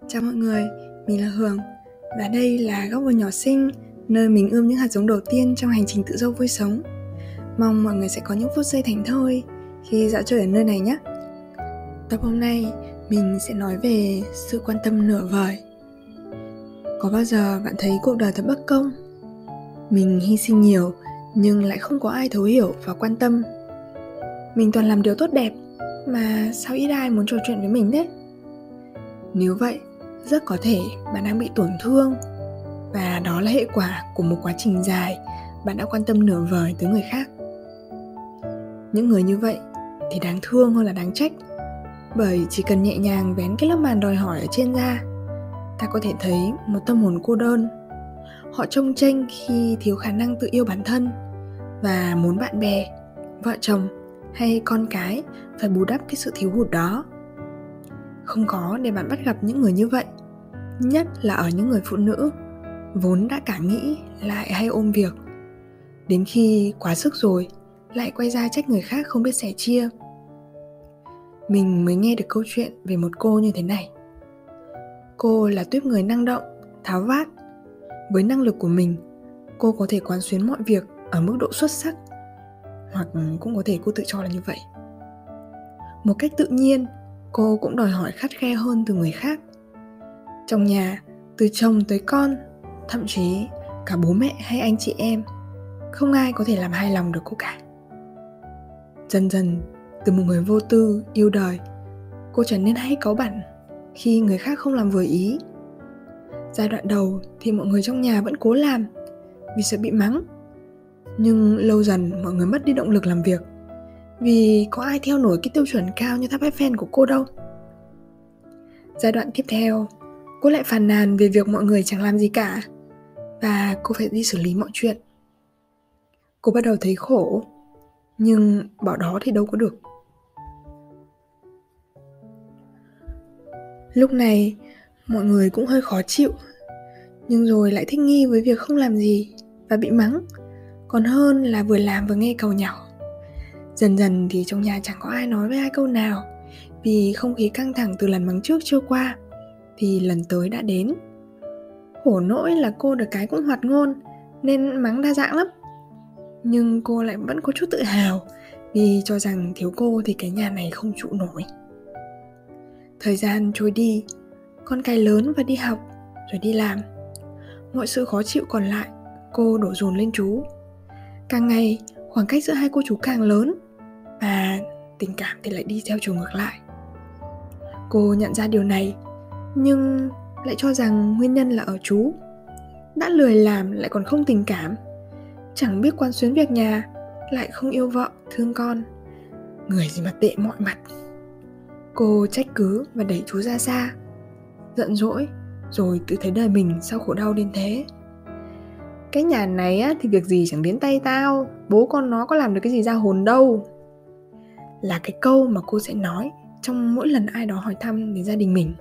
Chào mọi người, mình là Hường và đây là Góc Vườn Nhỏ Xinh, nơi mình ươm những hạt giống đầu tiên trong hành trình tự do vui sống. Mong mọi người sẽ có những phút giây thảnh thơi khi dạo chơi ở nơi này nhé. Tập hôm nay mình sẽ nói về sự quan tâm nửa vời. Có bao giờ bạn thấy cuộc đời thật bất công? Mình hy sinh nhiều nhưng lại không có ai thấu hiểu và quan tâm. Mình toàn làm điều tốt đẹp mà sao ít ai muốn trò chuyện với mình thế? Nếu vậy, rất có thể bạn đang bị tổn thương và đó là hệ quả của một quá trình dài bạn đã quan tâm nửa vời tới người khác. Những người như vậy thì đáng thương hơn là đáng trách, bởi chỉ cần nhẹ nhàng vén cái lớp màn đòi hỏi ở trên da, ta có thể thấy một tâm hồn cô đơn. Họ chông chênh khi thiếu khả năng tự yêu bản thân và muốn bạn bè, vợ chồng hay con cái phải bù đắp cái sự thiếu hụt đó. Không khó để bạn bắt gặp những người như vậy, nhất là ở những người phụ nữ vốn đã cả nghĩ lại hay ôm việc, đến khi quá sức rồi lại quay ra trách người khác không biết sẻ chia. Mình mới nghe được câu chuyện về một cô như thế này. Cô là tuýp người năng động, tháo vát. Với năng lực của mình, cô có thể quán xuyến mọi việc ở mức độ xuất sắc, hoặc cũng có thể cô tự cho là như vậy. Một cách tự nhiên, cô cũng đòi hỏi khắt khe hơn từ người khác. Trong nhà, từ chồng tới con, thậm chí cả bố mẹ hay anh chị em, không ai có thể làm hài lòng được cô cả. Dần dần, từ một người vô tư, yêu đời, cô trở nên hay cáu bẳn khi người khác không làm vừa ý. Giai đoạn đầu thì mọi người trong nhà vẫn cố làm vì sợ bị mắng. Nhưng lâu dần mọi người mất đi động lực làm việc, vì có ai theo nổi cái tiêu chuẩn cao như tháp Eiffel của cô đâu. Giai đoạn tiếp theo, cô lại phàn nàn về việc mọi người chẳng làm gì cả và cô phải đi xử lý mọi chuyện. Cô bắt đầu thấy khổ, nhưng bỏ đó thì đâu có được. Lúc này, mọi người cũng hơi khó chịu, nhưng rồi lại thích nghi với việc không làm gì và bị mắng, còn hơn là vừa làm vừa nghe càu nhàu. Dần dần thì trong nhà chẳng có ai nói với ai câu nào, vì không khí căng thẳng từ lần mắng trước chưa qua thì lần tới đã đến. Khổ nỗi là cô được cái cũng hoạt ngôn nên mắng đa dạng lắm. Nhưng cô lại vẫn có chút tự hào, vì cho rằng thiếu cô thì cái nhà này không trụ nổi. Thời gian trôi đi, con cái lớn và đi học rồi đi làm. Mọi sự khó chịu còn lại cô đổ dồn lên chú. Càng ngày khoảng cách giữa hai cô chú càng lớn, và tình cảm thì lại đi theo chiều ngược lại. Cô nhận ra điều này, nhưng lại cho rằng nguyên nhân là ở chú. Đã lười làm lại còn không tình cảm, chẳng biết quán xuyến việc nhà, lại không yêu vợ, thương con. Người gì mà tệ mọi mặt. Cô trách cứ và đẩy chú ra xa, giận dỗi, rồi tự thấy đời mình sao khổ đau đến thế. Cái nhà này á, thì việc gì chẳng đến tay tao, bố con nó có làm được cái gì ra hồn đâu. Là cái câu mà cô sẽ nói trong mỗi lần ai đó hỏi thăm đến gia đình mình.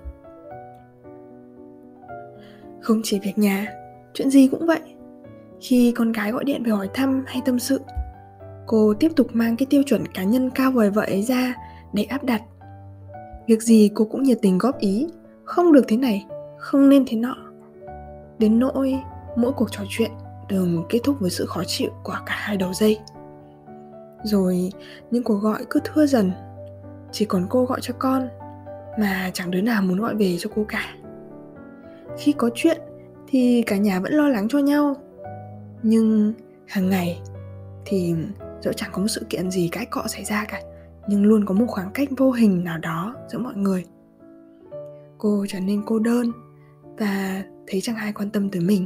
Không chỉ việc nhà, chuyện gì cũng vậy. Khi con gái gọi điện về hỏi thăm hay tâm sự, cô tiếp tục mang cái tiêu chuẩn cá nhân cao vời vợi ấy ra để áp đặt. Việc gì cô cũng nhiệt tình góp ý, không được thế này, không nên thế nọ. Đến nỗi mỗi cuộc trò chuyện thường kết thúc với sự khó chịu của cả hai đầu dây. Rồi những cuộc gọi cứ thưa dần, chỉ còn cô gọi cho con mà chẳng đứa nào muốn gọi về cho cô cả. Khi có chuyện thì cả nhà vẫn lo lắng cho nhau, nhưng hàng ngày thì dẫu chẳng có một sự kiện gì cãi cọ xảy ra cả, nhưng luôn có một khoảng cách vô hình nào đó giữa mọi người. Cô trở nên cô đơn và thấy chẳng ai quan tâm tới mình.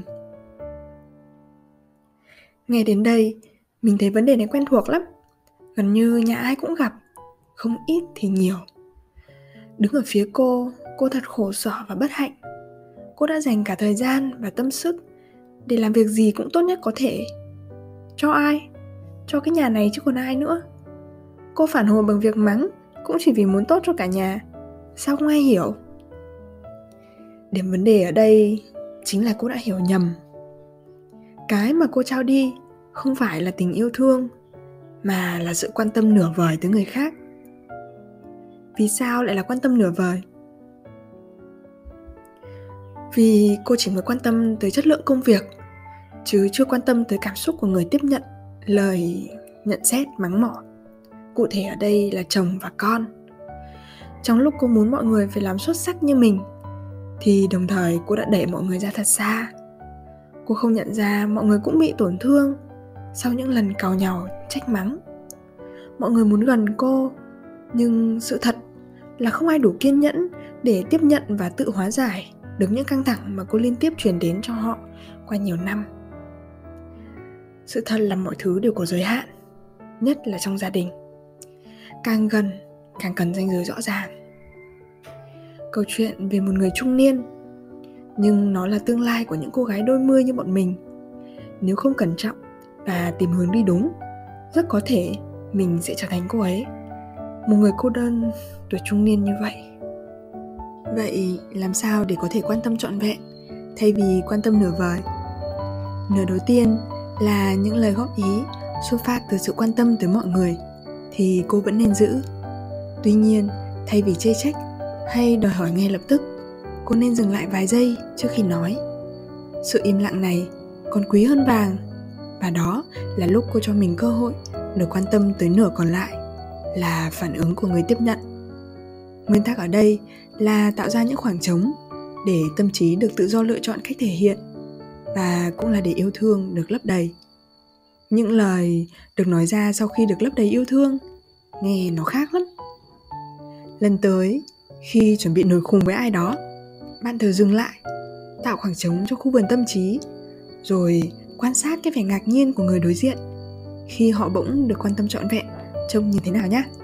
Nghe đến đây, mình thấy vấn đề này quen thuộc lắm. Gần như nhà ai cũng gặp, không ít thì nhiều. Đứng ở phía cô thật khổ sở và bất hạnh. Cô đã dành cả thời gian và tâm sức để làm việc gì cũng tốt nhất có thể. Cho ai? Cho cái nhà này chứ còn ai nữa. Cô phản hồi bằng việc mắng cũng chỉ vì muốn tốt cho cả nhà. Sao không ai hiểu? Điểm vấn đề ở đây chính là cô đã hiểu nhầm. Cái mà cô trao đi không phải là tình yêu thương, mà là sự quan tâm nửa vời tới người khác. Vì sao lại là quan tâm nửa vời? Vì cô chỉ mới quan tâm tới chất lượng công việc, chứ chưa quan tâm tới cảm xúc của người tiếp nhận lời nhận xét mắng mỏ. Cụ thể ở đây là chồng và con. Trong lúc cô muốn mọi người phải làm xuất sắc như mình, thì đồng thời cô đã đẩy mọi người ra thật xa. Cô không nhận ra mọi người cũng bị tổn thương sau những lần càu nhàu, trách mắng. Mọi người muốn gần cô, nhưng sự thật là không ai đủ kiên nhẫn để tiếp nhận và tự hóa giải được những căng thẳng mà cô liên tiếp truyền đến cho họ qua nhiều năm. Sự thật là mọi thứ đều có giới hạn, nhất là trong gia đình. Càng gần, càng cần ranh giới rõ ràng. Câu chuyện về một người trung niên, nhưng nó là tương lai của những cô gái đôi mươi như bọn mình. Nếu không cẩn trọng và tìm hướng đi đúng, rất có thể mình sẽ trở thành cô ấy, một người cô đơn tuổi trung niên như vậy. Vậy làm sao để có thể quan tâm trọn vẹn thay vì quan tâm nửa vời? Nửa đầu tiên là những lời góp ý xuất phát từ sự quan tâm tới mọi người thì cô vẫn nên giữ. Tuy nhiên, thay vì chê trách hay đòi hỏi ngay lập tức, cô nên dừng lại vài giây trước khi nói. Sự im lặng này còn quý hơn vàng, và đó là lúc cô cho mình cơ hội được quan tâm tới nửa còn lại, là phản ứng của người tiếp nhận. Nguyên tắc ở đây là tạo ra những khoảng trống để tâm trí được tự do lựa chọn cách thể hiện, và cũng là để yêu thương được lấp đầy. Những lời được nói ra sau khi được lấp đầy yêu thương nghe nó khác lắm. Lần tới, khi chuẩn bị nổi khùng với ai đó, bạn thử dừng lại, tạo khoảng trống cho khu vườn tâm trí, rồi quan sát cái vẻ ngạc nhiên của người đối diện khi họ bỗng được quan tâm trọn vẹn trông như thế nào nhé.